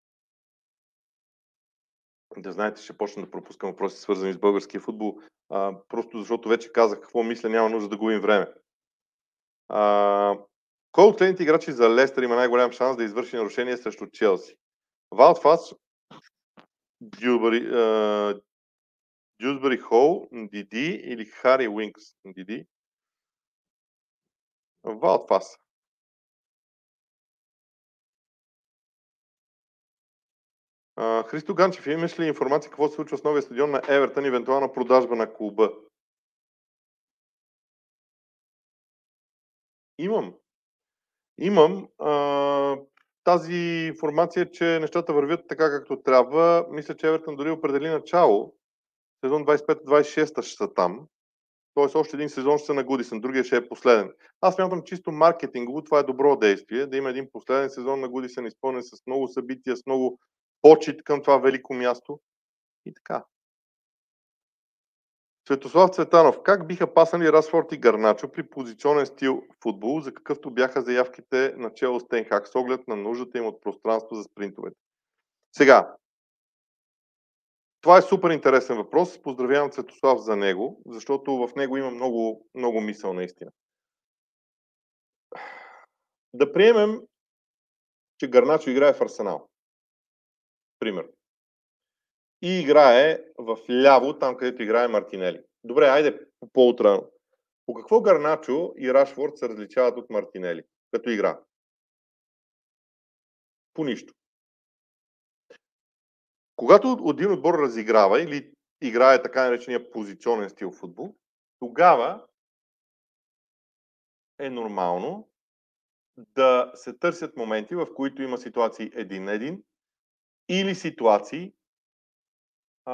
Да знаете, ще почна да пропускам въпроси, свързани с българския футбол, а, просто защото вече казах какво мисля, няма нужда да губим време. А, кой от следните играчи за Лестър има най-голям шанс да извърши нарушение срещу Челси? Ваут Фас, Дюбъри, Дюсбъри Хол, Диди или Хари Уинкс? Диди? Ваут Фас. Uh, Христо Ганчев, имаш ли информация какво се случва с новия стадион на Евертън, евентуална продажба на клуба? Имам. Имам. Uh, тази информация, че нещата вървят така както трябва. Мисля, че Евертън дори определи начало. Сезон двайсет и пета двайсет и шеста ще са там. Тоест още един сезон ще са на Гудисън, другия ще е последен. Аз смятам чисто маркетингово, това е добро действие, да има един последен сезон на Гудисън, изпълнен с много събития, с много почит към това велико място. И така. Светослав Цветанов, как биха пасали Расфорд и Гарначо при позиционен стил футбол, за какъвто бяха заявките начало с Тенхак с оглед на нуждата им от пространство за спринтовете? Сега, това е супер интересен въпрос. Поздравявам Цветослав за него, защото в него има много, много мисъл наистина. Да приемем, че Гарначо играе в Арсенал. Пример. И играе в ляво, там където играе Мартинели. Добре, айде по-утрано. По какво Гарначо и Рашфорд се различават от Мартинели като игра? По нищо. Когато един отбор разиграва или играе така наречения позиционен стил футбол, тогава е нормално да се търсят моменти, в които има ситуации един на един или ситуации, а,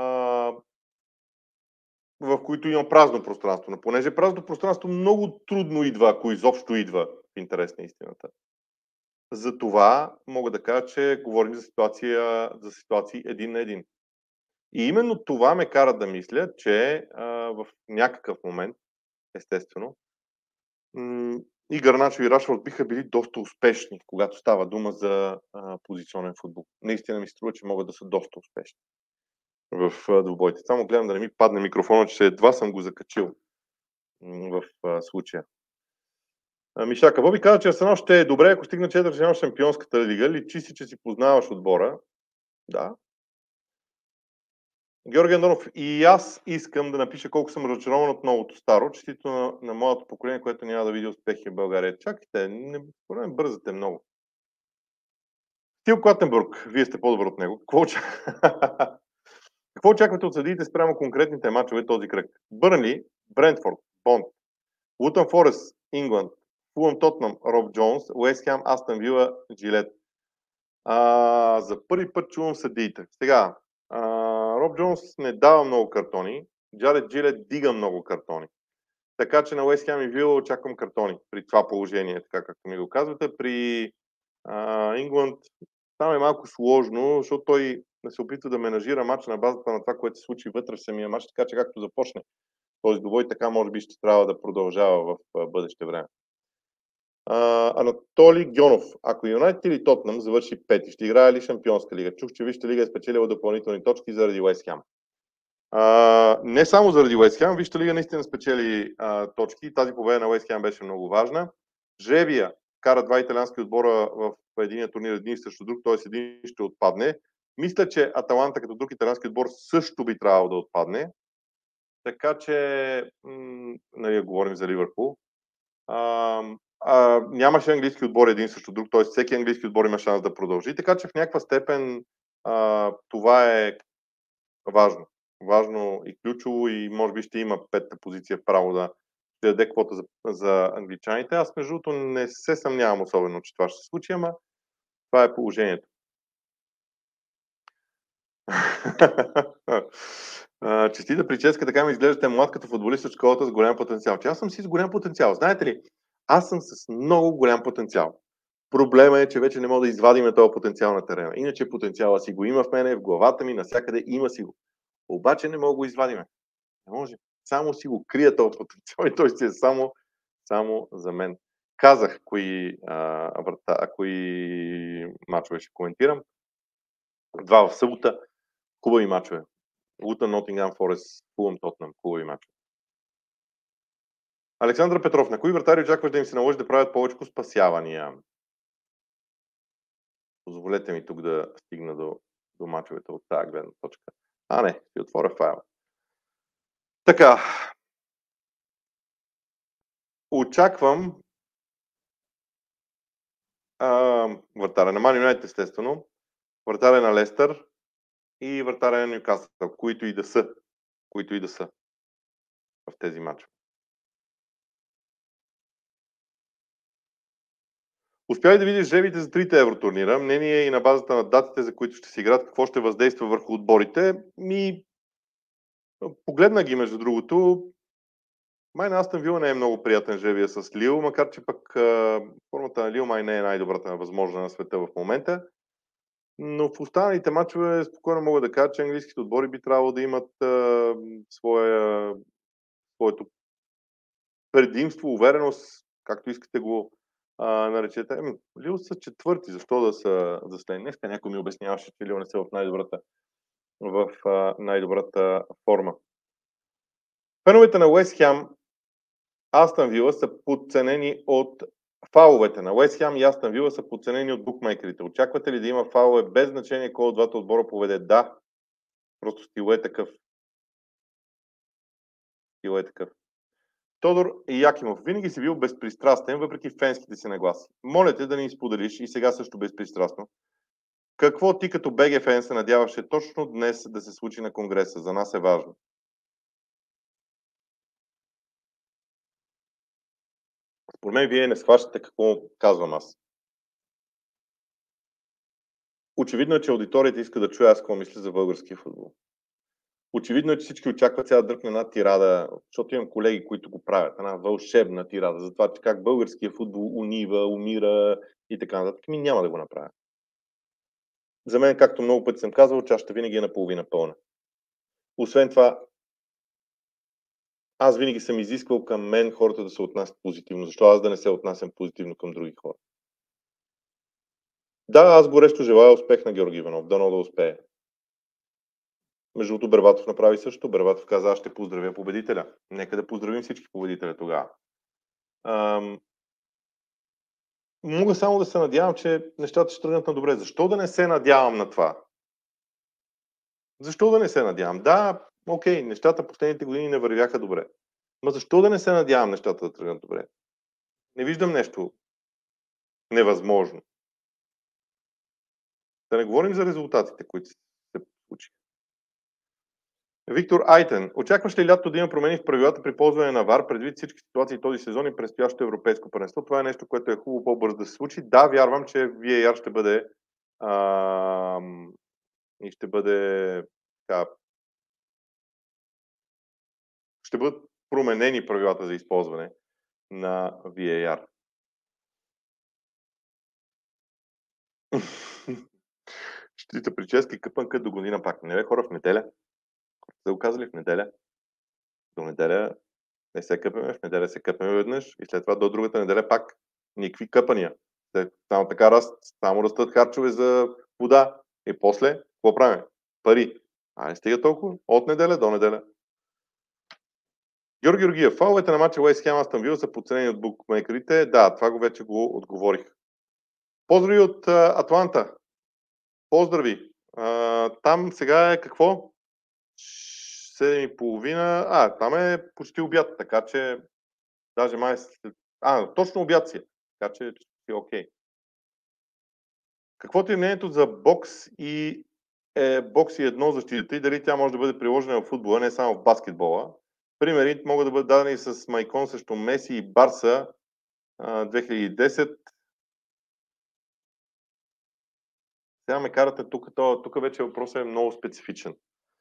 в които има празно пространство. Но понеже празно пространство много трудно идва, ако изобщо идва в интерес на истината. Затова мога да кажа, че говорим за, ситуация, за ситуации един на един. И именно това ме кара да мисля, че а, в някакъв момент, естествено, м- и Гарначо и Рашфорд биха били доста успешни, когато става дума за а, позиционен футбол. Наистина ми се струва, че могат да са доста успешни в а, двубойите. Само гледам да не ми падне микрофона, че едва съм го закачил м- в а, случая. Миша, какво би каза, че Арсенал ще е добре, ако стигне четвъртфинал в Шампионската лига? Личи си, че си познаваш отбора. Да. Георги Андонов, и аз искам да напиша колко съм разочарован от новото старо, честито на, на моето поколение, което няма да види успехи в България. Чакайте, не, не бързате много. Стил Клатенбург, вие сте по-добър от него. Какво, Какво очаквате от съдиите спрямо конкретните мачове този кръг? Бърнли, Брентфорд, Бонд, Лутън Форест, Ингланд, Фулъм Тотнъм, Роб Джонс, Уест Хем, Астън Вила, Джилет. А, за първи път чувам съдиите. Сега, а, Роб Джонс не дава много картони, Джаред Джилет дига много картони. Така че на Уест Хем и Вила очаквам картони при това положение, така както ми го казвате. При Ингланд там е малко сложно, защото той не се опитва да менажира матча на базата на това, което се случи вътре в самия матч, така че както започне този двубой, така може би ще трябва да продължава в бъдеще време. Uh, Анатолий Гьонов. Ако Юнайтед или Тотнъм завърши пети, ще играе ли Шампионска лига? Чух, че Вижте лига е спечелила допълнителни точки заради Уест Хем. Uh, не само заради Уест Хем, Вижте лига наистина спечели uh, точки. Тази победа на Уест Хем беше много важна. Жребия кара два италиански отбора в единия турнир един срещу друг, т.е. един ще отпадне. Мисля, че Аталанта като друг италиански отбор също би трябвало да отпадне. Така че, м- нали, говорим за Ливърпул. Uh, Uh, нямаше английски отбор един срещу друг, т.е. всеки английски отбор има шанс да продължи, така че в някаква степен uh, това е важно. Важно и ключово и може би ще има петата позиция в право да ще даде квота за, за англичаните. Аз между другото не се съмнявам особено, че това ще се случи, ама това е положението. Честита прическа, така ми изглеждате млад като футболист от школата с голям потенциал. Че аз съм си с голям потенциал. Знаете ли, аз съм с много голям потенциал. Проблема е, че вече не мога да извадиме този потенциал на терена. Иначе потенциала си го има в мене, в главата ми, навсякъде има си го. Обаче не мога да го извадиме. Не може. Само си го крия този потенциал и той си е само, само за мен. Казах кои, а, врата, кои мачове ще коментирам. Два в събота. Хубави мачове. Лутън, Нотингъм Форест, Фулъм, Тотнъм. Хубави мачове. Александър Петров, на кои вратари очакваш да им се наложи да правят повече спасявания? Позволете ми тук да стигна до, до мачовете от тази гледна точка. А, не, ще отворя файла. Така. Очаквам а, вратаря на Ман Юнайтед, естествено, вратаря на Лестър и вратаря на Нюкасъл, които и да са, които и да са в тези мачове. Успя ли да видиш жребите за трите евротурнира? Мнение и на базата на датите, за които ще се играят, какво ще въздейства върху отборите? Ми, погледна ги, между другото. Май на Астън Вила не е много приятен жребия с Лил, макар че пък а, формата на Лил май не е най-добрата възможна на света в момента. Но в останалите мачове спокойно мога да кажа, че английските отбори би трябвало да имат а, своя, своето предимство, увереност, както искате го а, наречете. Ами, Лил са четвърти, защо да са заслени? Днеска някой ми обясняваше, че Лил не са в най-добрата, в а, най-добрата форма. Феновете на Уест Хем, Астън Вила са подценени от фауловете на Уест Хем и Астън Вила са подценени от букмейкерите. Очаквате ли да има фаулове без значение кой от двата отбора поведе? Да. Просто стилът е такъв. Стилът е такъв. Тодор Якимов. Винаги си бил безпристрастен, въпреки фенските си нагласи. Моля те да ни споделиш и сега също безпристрастно. Какво ти като БГ фен се надяваше точно днес да се случи на Конгреса? За нас е важно. Според мен вие не схващате какво казвам аз. Очевидно е, че аудиторията иска да чуя аз какво мисля за българския футбол. Очевидно е, че всички очакват сега да дръпне една тирада, защото имам колеги, които го правят, една вълшебна тирада за това, че как българския футбол унива, умира и така нататък. Ми няма да го направя. За мен, както много пъти съм казвал, чашата винаги е наполовина пълна. Освен това, аз винаги съм изисквал към мен хората да се отнасят позитивно. Защо аз да не се отнасям позитивно към други хора? Да, аз горещо желая успех на Георги Иванов. Дано да успее. Между другото, Бербатов направи също. Бербатов каза, аз ще поздравя победителя. Нека да поздравим всички победителя тогава. Ам... Мога само да се надявам, че нещата ще тръгнат на добре. Защо да не се надявам на това? Защо да не се надявам? Да, окей, нещата последните години не вървяха добре. Ма защо да не се надявам нещата да тръгнат добре? Не виждам нещо невъзможно. Да не говорим за резултатите, които се случиха. Виктор Айтен. Очакваш ли лято да има промени в правилата при ползване на ВАР, предвид всички ситуации този сезон и предстоящото европейско първенство? Това е нещо, което е хубаво по-бързо да се случи. Да, вярвам, че ви ей ар ще бъде а, и ще бъде така, ще бъдат променени правилата за използване на ви ей ар. Щита прическа и къпанка до година пак. Не бе, хора, в неделя. Сте го казали в неделя. До неделя не се къпеме, в неделя се къпеме веднъж и след това до другата неделя пак никакви къпания. Само така раз, само растат харчове за вода. И после, какво правим? Пари. А не стига толкова. От неделя до неделя. Георги Георгиев, фаловете на матча Уест Хем Астън Вила са подценени от букмейкерите. Да, това го вече го отговорих. Поздрави от а, Атланта. Поздрави. А, там сега е какво? седем и половина. А, там е почти обяд, така че даже май... А, точно обяд си. Така че си окей. Каквото е мнението за бокс и е, бокс и едно защита и дали тя може да бъде приложена в футбола, не само в баскетбола. Примери могат да бъдат дадени с Майкон срещу Меси и Барса две хиляди и десет. Сега ме карате тук, тук вече въпросът е много специфичен.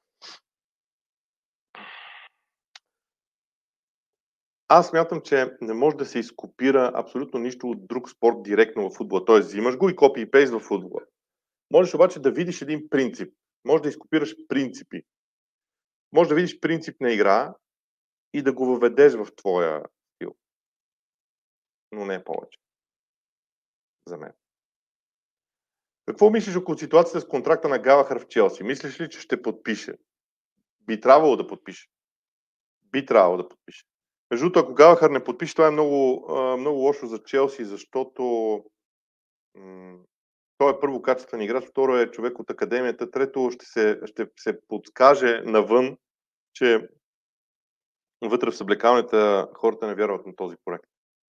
Аз смятам, че не може да се изкопира абсолютно нищо от друг спорт директно в футбола. Тоест, взимаш го и копи и пейст в футбола. Можеш обаче да видиш един принцип. Може да изкопираш принципи. Може да видиш принцип на игра и да го въведеш в твоя стил. Но не повече. За мен. Какво мислиш около ситуацията с контракта на Галахър в Челси? Мислиш ли, че ще подпише? Би трябвало да подпише. Би трябвало да подпише. Между другото, ако Галахър не подпише, това е много, много лошо за Челси, защото м- той е първо качествен играч, второ е човек от академията, трето ще се, ще се подскаже навън, че вътре в съблекалнята хората не вярват на този проект.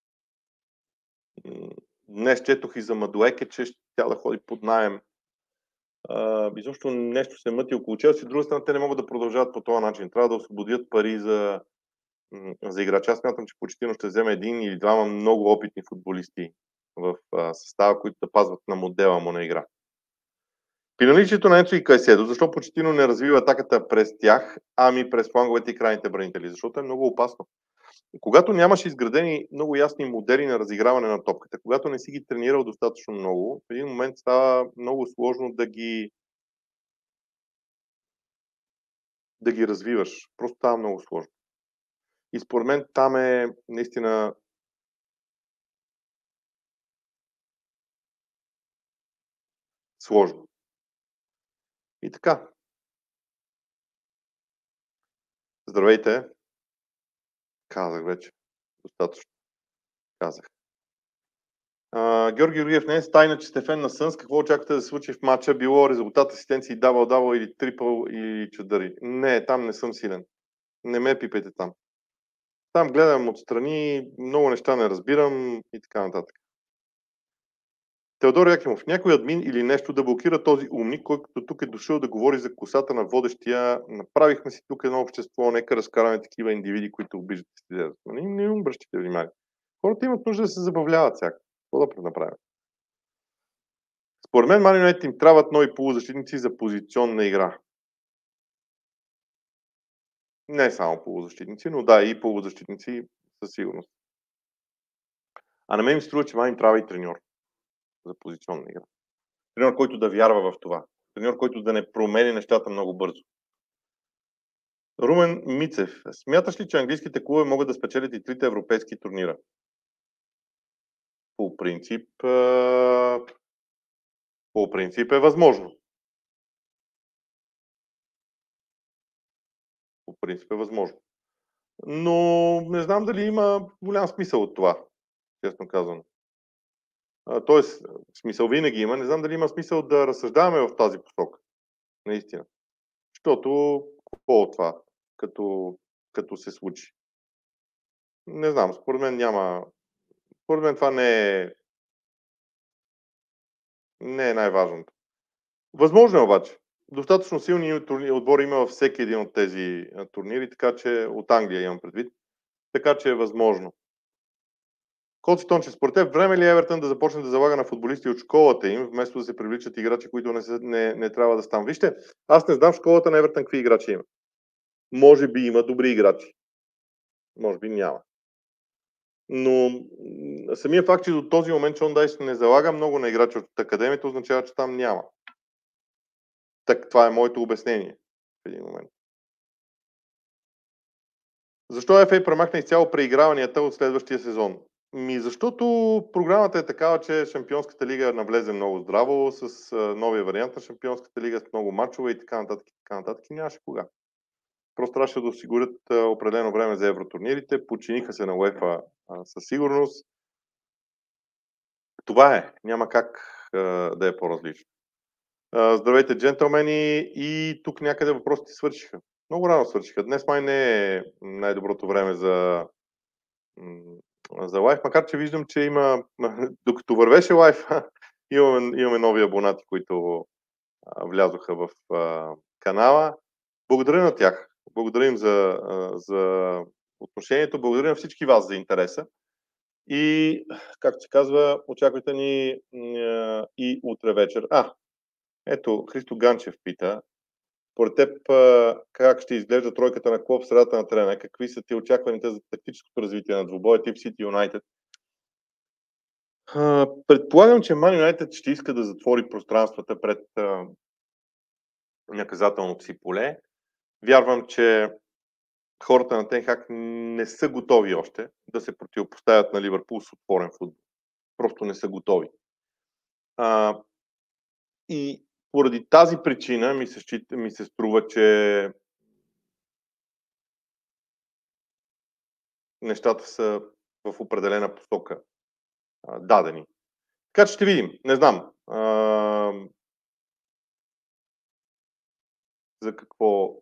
Днес четох и за Мадуеке, че ще тя да ходи под наем. Изобщо нещо се мъти около Челси. От друга страна, те не могат да продължават по този начин. Трябва да освободят пари за, за играча. Аз смятам, че Почетино ще вземе един или двама много опитни футболисти в а, състава, които да пазват на модела му на игра. При наличието на Енцо и Кайседо, защо Почетино не развива атаката през тях, ами през фланговете и крайните бранители? Защото е много опасно. Когато нямаш изградени много ясни модели на разиграване на топката, когато не си ги тренирал достатъчно много, в един момент става много сложно да ги да ги развиваш. Просто става много сложно. И според мен там е наистина сложно. И така. Здравейте. Казах вече. Достатъчно. Казах. Uh, Георги Георгиев, не е тайна, че сте фен на Сънс. Какво очаквате да се случи в матча? Било резултат, асистенции, дабъл-дабъл или трипъл или чадъри? Не, там не съм силен. Не ме пипайте там. Там гледам отстрани, много неща не разбирам и така нататък. Теодор Якимов, някой админ или нещо да блокира този умник, който тук е дошъл да говори за косата на водещия. Направихме си тук едно общество, нека разкараме такива индивиди, които обиждат студията. Не, не обръщате внимание. Хората имат нужда да се забавляват всяко. Какво да направим? Според мен Man United им трябват нови полузащитници за позиционна игра. Не само полузащитници, но да, и полузащитници със сигурност. А на мен ми струва, че май им трябва и треньор за позиционна игра. Треньор, който да вярва в това. Треньор, който да не промени нещата много бързо. Румен Мицев. Смяташ ли, че английските клубове могат да спечелят и трите европейски турнира? По принцип, по принцип е възможно. По принцип е възможно. Но не знам дали има голям смисъл от това, честно казано. Тоест, смисъл винаги има. Не знам дали има смисъл да разсъждаваме в тази посока. Наистина. Защото какво от това, като, като се случи? Не знам, според мен няма... Според мен това не е не е най-важното. Възможно е обаче. Достатъчно силни отбори има във всеки един от тези турнири, така че от Англия имам предвид. Така че е възможно. Коци Тонче, според теб време ли Евертън да започне да залага на футболисти от школата им, вместо да се привличат играчи, които не, са, не, не трябва да стават? Вижте, аз не знам в школата на Евертън какви играчи има. Може би има добри играчи. Може би няма. Но самия факт, че до този момент Шон Дайс не залага много на играчи от академията, означава, че там няма. Так, това е моето обяснение в един момент. Защо Еф Ей премахна изцяло преиграванията от следващия сезон? Ми, защото програмата е такава, че Шампионската лига навлезе много здраво с а, новия вариант на Шампионската лига, с много мачове и така нататък, и така нататък и нямаше кога. Просто трябваше да осигурят а, определено време за евротурнирите, подчиниха се на УЕФА а, със сигурност. Това е, няма как а, да е по-различно. А, здравейте, джентълмени, и тук някъде въпросите свършиха. Много рано свършиха. Днес май не е най-доброто време за за лайф, макар че виждам, че има, докато вървеше лайф, имаме, имаме нови абонати, които а, влязоха в а, канала. Благодаря на тях. Благодарим за, а, за отношението. Благодаря на всички вас за интереса. И, както се казва, очаквайте ни а, и утре вечер. А, ето, Христо Ганчев пита. Според теб, как ще изглежда тройката на Клоп в средата на терена? Какви са ти очакваните за тактическото развитие на двубоя тип Сити Юнайтед? Предполагам, че Ман Юнайтед ще иска да затвори пространствата пред а, наказателното си поле. Вярвам, че хората на Тенхак не са готови още да се противопоставят на Ливърпул с отворен футбол. Просто не са готови. А, и поради тази причина ми се, счита, ми се струва, че нещата са в определена посока а, дадени. Така че ще видим. Не знам. А, за какво...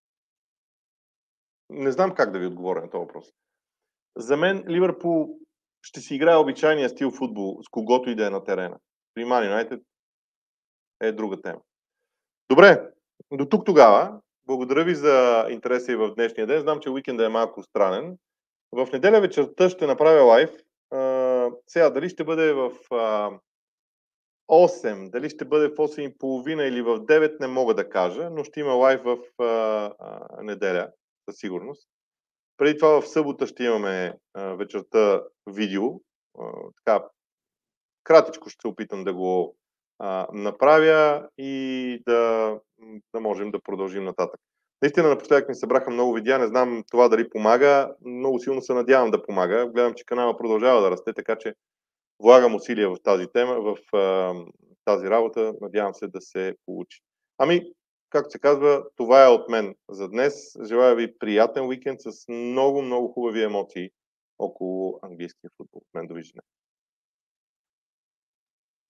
Не знам как да ви отговоря на този въпрос. За мен Ливърпул ще си играе обичайния стил футбол, с когото и да е на терена. При Ман Юнайтед е друга тема. Добре, до тук тогава. Благодаря ви за интереса и в днешния ден. Знам, че уикендът е малко странен. В неделя вечерта ще направя лайв. А, сега, дали ще бъде в а, осем, дали ще бъде в осем и половина или в девет, не мога да кажа, но ще има лайв в а, а, неделя, със сигурност. Преди това в събота ще имаме а, вечерта видео. А, така, кратичко ще се опитам да го а, направя и да, да можем да продължим нататък. Наистина напоследък ми събраха много видеа, не знам това дали помага, много силно се надявам да помага. Гледам, че канала продължава да расте, така че влагам усилия в тази тема, в а, тази работа, надявам се да се получи. Ами, както се казва, това е от мен за днес. Желая ви приятен уикенд с много, много хубави емоции около английския футбол. Мен довиждане.